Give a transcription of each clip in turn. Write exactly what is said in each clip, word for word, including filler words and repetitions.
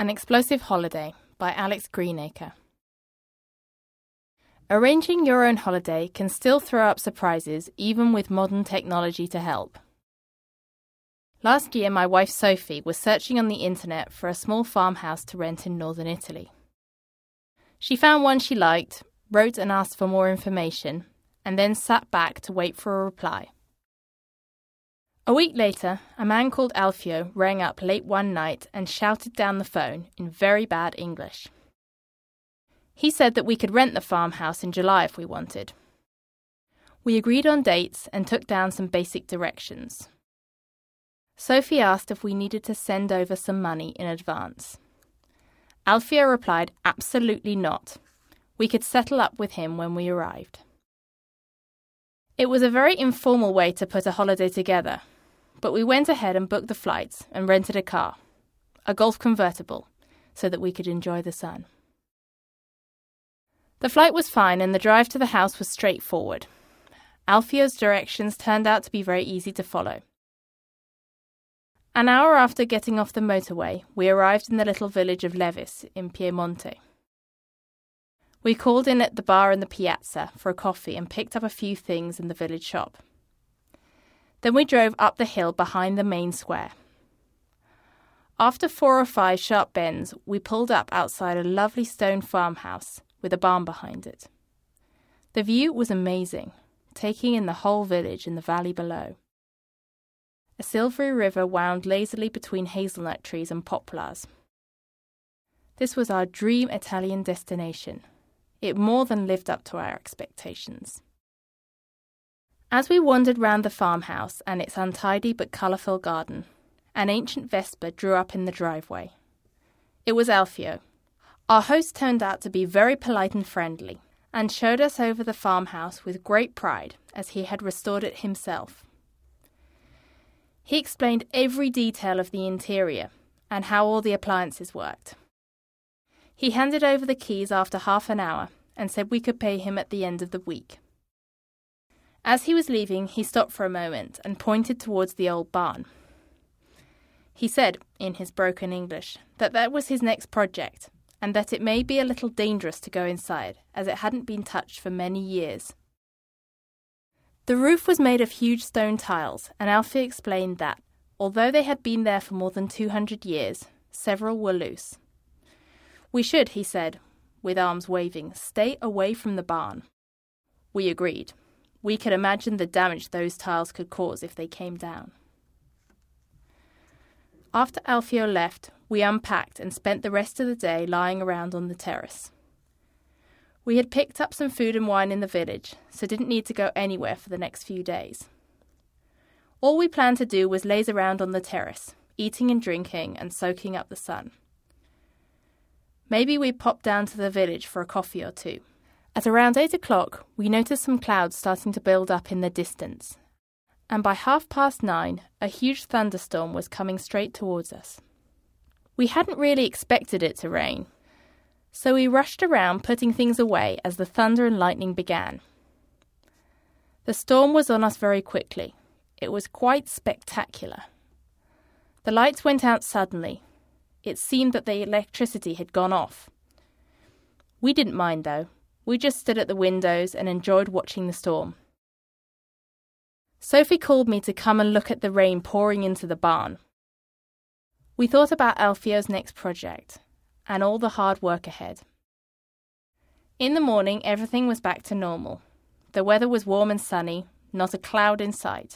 An Explosive Holiday by Alex Greenacre. Arranging your own holiday can still throw up surprises even with modern technology to help. Last year, my wife Sophie was searching on the internet for a small farmhouse to rent in northern Italy. She found one she liked, wrote and asked for more information, and then sat back to wait for a reply. A week later, a man called Alfio rang up late one night and shouted down the phone in very bad English. He said that we could rent the farmhouse in July if we wanted. We agreed on dates and took down some basic directions. Sophie asked if we needed to send over some money in advance. Alfio replied, absolutely not. We could settle up with him when we arrived. It was a very informal way to put a holiday together, but we went ahead and booked the flights and rented a car, a Golf convertible, so that we could enjoy the sun. The flight was fine and the drive to the house was straightforward. Alfio's directions turned out to be very easy to follow. An hour after getting off the motorway, we arrived in the little village of Levis in Piemonte. We called in at the bar in the piazza for a coffee and picked up a few things in the village shop. Then we drove up the hill behind the main square. After four or five sharp bends, we pulled up outside a lovely stone farmhouse with a barn behind it. The view was amazing, taking in the whole village and the valley below. A silvery river wound lazily between hazelnut trees and poplars. This was our dream Italian destination. It more than lived up to our expectations. As we wandered round the farmhouse and its untidy but colourful garden, an ancient Vespa drew up in the driveway. It was Alfio. Our host turned out to be very polite and friendly, and showed us over the farmhouse with great pride, as he had restored it himself. He explained every detail of the interior, and how all the appliances worked. He handed over the keys after half an hour, and said we could pay him at the end of the week. As he was leaving, he stopped for a moment and pointed towards the old barn. He said, in his broken English, that that was his next project, and that it may be a little dangerous to go inside, as it hadn't been touched for many years. The roof was made of huge stone tiles, and Alfie explained that, although they had been there for more than two hundred years, several were loose. We should, he said, with arms waving, stay away from the barn. We agreed. We could imagine the damage those tiles could cause if they came down. After Alfio left, we unpacked and spent the rest of the day lying around on the terrace. We had picked up some food and wine in the village, so didn't need to go anywhere for the next few days. All we planned to do was laze around on the terrace, eating and drinking and soaking up the sun. Maybe we'd pop down to the village for a coffee or two. At around eight o'clock, we noticed some clouds starting to build up in the distance, and by half past nine, a huge thunderstorm was coming straight towards us. We hadn't really expected it to rain, so we rushed around putting things away as the thunder and lightning began. The storm was on us very quickly. It was quite spectacular. The lights went out suddenly. It seemed that the electricity had gone off. We didn't mind, though. We just stood at the windows and enjoyed watching the storm. Sophie called me to come and look at the rain pouring into the barn. We thought about Alfio's next project and all the hard work ahead. In the morning, everything was back to normal. The weather was warm and sunny, not a cloud in sight.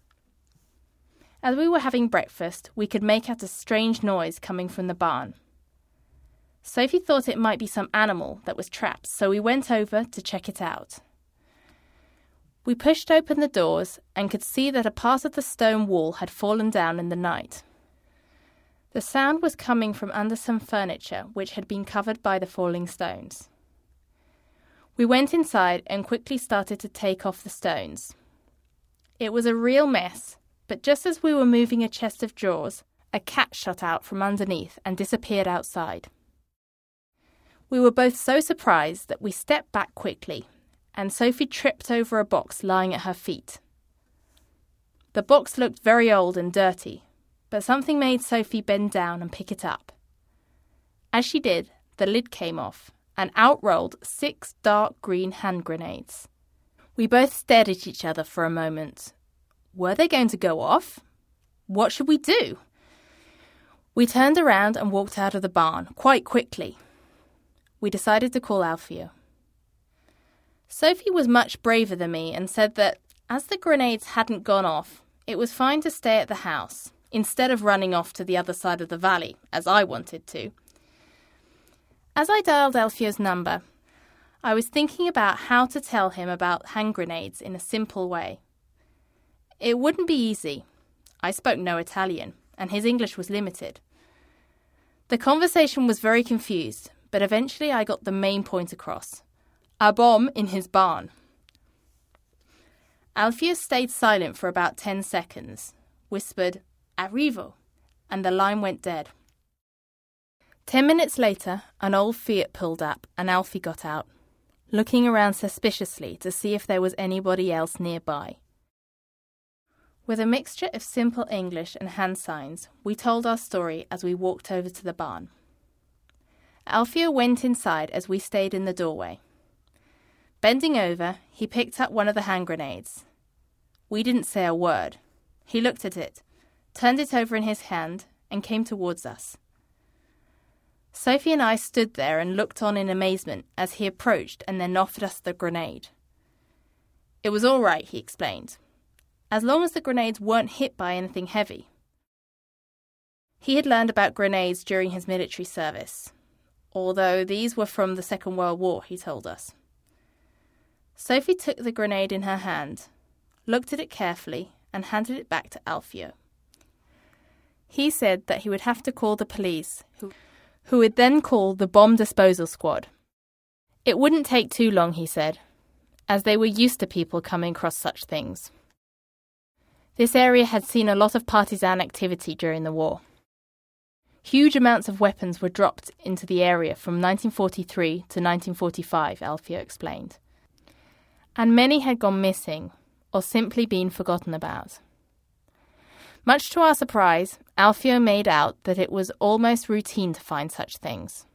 As we were having breakfast, we could make out a strange noise coming from the barn. Sophie thought it might be some animal that was trapped, so we went over to check it out. We pushed open the doors and could see that a part of the stone wall had fallen down in the night. The sound was coming from under some furniture which had been covered by the falling stones. We went inside and quickly started to take off the stones. It was a real mess, but just as we were moving a chest of drawers, a cat shot out from underneath and disappeared outside. We were both so surprised that we stepped back quickly, and Sophie tripped over a box lying at her feet. The box looked very old and dirty, but something made Sophie bend down and pick it up. As she did, the lid came off, and out rolled six dark green hand grenades. We both stared at each other for a moment. Were they going to go off? What should we do? We turned around and walked out of the barn, quite quickly. We decided to call Alfio. Sophie was much braver than me and said that, as the grenades hadn't gone off, it was fine to stay at the house, instead of running off to the other side of the valley, as I wanted to. As I dialed Alfio's number, I was thinking about how to tell him about hand grenades in a simple way. It wouldn't be easy. I spoke no Italian, and his English was limited. The conversation was very confused, but eventually I got the main point across. A bomb in his barn. Alfio stayed silent for about ten seconds, whispered, "Arrivo," and the line went dead. Ten minutes later, an old Fiat pulled up and Alfie got out, looking around suspiciously to see if there was anybody else nearby. With a mixture of simple English and hand signs, we told our story as we walked over to the barn. Alfio went inside as we stayed in the doorway. Bending over, he picked up one of the hand grenades. We didn't say a word. He looked at it, turned it over in his hand, and came towards us. Sophie and I stood there and looked on in amazement as he approached and then offered us the grenade. It was all right, he explained, as long as the grenades weren't hit by anything heavy. He had learned about grenades during his military service, although these were from the Second World War, he told us. Sophie took the grenade in her hand, looked at it carefully, and handed it back to Alfio. He said that he would have to call the police, who, who would then call the bomb disposal squad. It wouldn't take too long, he said, as they were used to people coming across such things. This area had seen a lot of partisan activity during the war. Huge amounts of weapons were dropped into the area from nineteen forty-three to nineteen forty-five, Alfio explained. And many had gone missing or simply been forgotten about. Much to our surprise, Alfio made out that it was almost routine to find such things.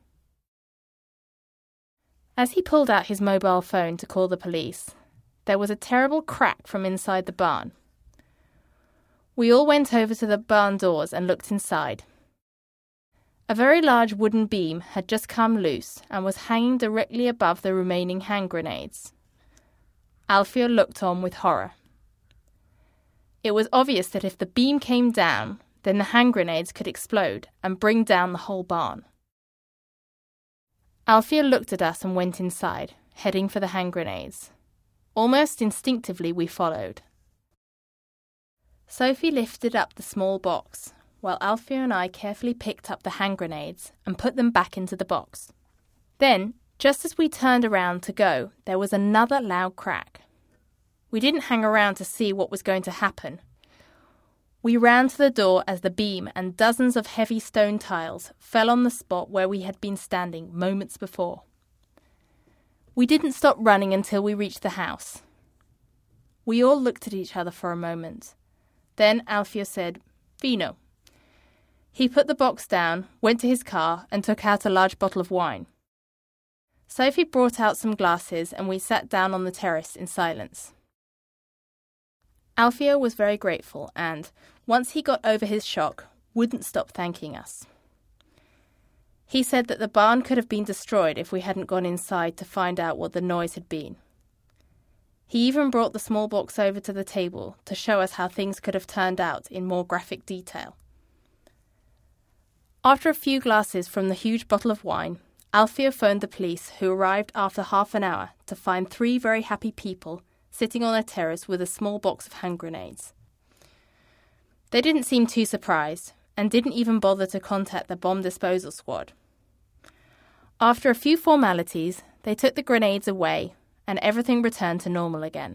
As he pulled out his mobile phone to call the police, there was a terrible crack from inside the barn. We all went over to the barn doors and looked inside. A very large wooden beam had just come loose and was hanging directly above the remaining hand grenades. Alfio looked on with horror. It was obvious that if the beam came down, then the hand grenades could explode and bring down the whole barn. Alfio looked at us and went inside, heading for the hand grenades. Almost instinctively we followed. Sophie lifted up the small box, while Alfio and I carefully picked up the hand grenades and put them back into the box. Then, just as we turned around to go, there was another loud crack. We didn't hang around to see what was going to happen. We ran to the door as the beam and dozens of heavy stone tiles fell on the spot where we had been standing moments before. We didn't stop running until we reached the house. We all looked at each other for a moment. Then Alfio said, "Vino." He put the box down, went to his car, and took out a large bottle of wine. Sophie brought out some glasses and we sat down on the terrace in silence. Alfio was very grateful and, once he got over his shock, wouldn't stop thanking us. He said that the barn could have been destroyed if we hadn't gone inside to find out what the noise had been. He even brought the small box over to the table to show us how things could have turned out in more graphic detail. After a few glasses from the huge bottle of wine, Alfio phoned the police, who arrived after half an hour to find three very happy people sitting on a terrace with a small box of hand grenades. They didn't seem too surprised and didn't even bother to contact the bomb disposal squad. After a few formalities, they took the grenades away and everything returned to normal again.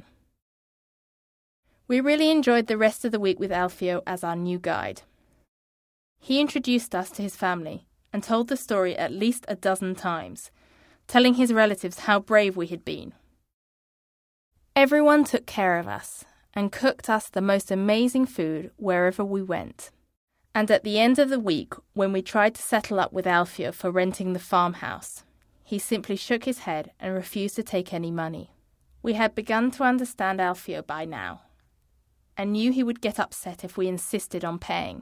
We really enjoyed the rest of the week with Alfio as our new guide. He introduced us to his family and told the story at least a dozen times, telling his relatives how brave we had been. Everyone took care of us and cooked us the most amazing food wherever we went. And at the end of the week, when we tried to settle up with Alfio for renting the farmhouse, he simply shook his head and refused to take any money. We had begun to understand Alfio by now, and knew he would get upset if we insisted on paying.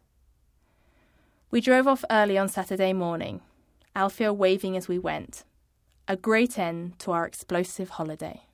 We drove off early on Saturday morning, Alfio waving as we went. A great end to our explosive holiday.